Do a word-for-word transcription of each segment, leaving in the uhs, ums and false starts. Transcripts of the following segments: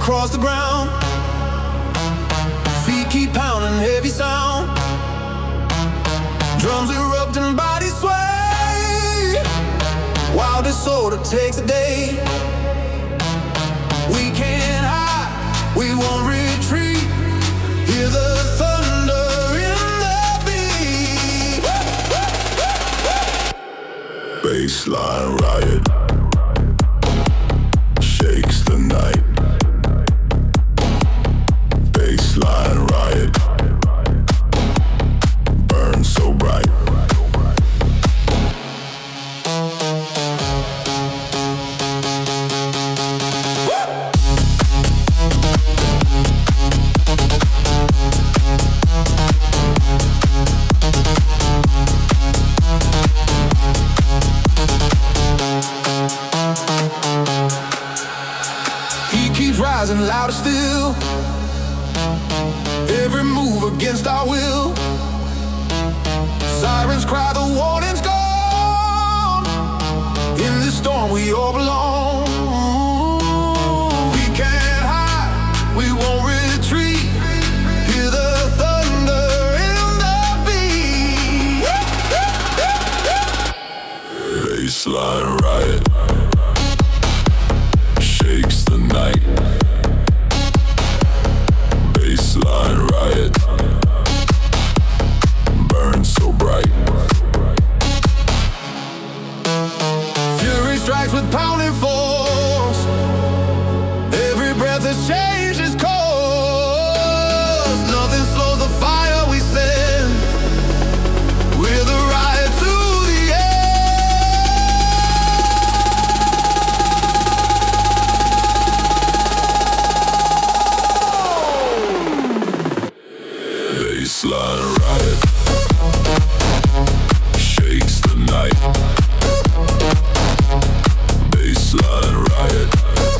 across the ground. Feet keep pounding, heavy sound. Drums erupt and bodies sway. Wild disorder takes a day. We can't hide, we won't retreat. Hear the thunder in the beat. Baseline riot shakes the night. Baseline riot burns so bright. Rising louder still, every move against our will. Sirens cry, the warning's gone. In this storm we all belong. We can't hide, we won't retreat. Hear the thunder in the beat. Baseline riot shakes the night. Baseline riot burns so bright. Fury strikes with pounding force. Every breath has changed its course. Nothing slows the fire we send. We're the riot to the end. Baseline riot shakes the night. Baseline riot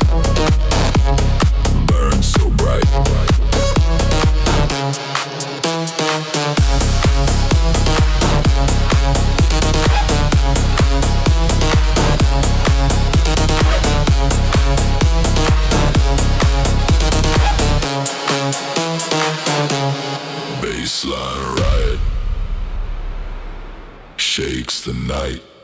burns so bright. Baseline riot shakes the night.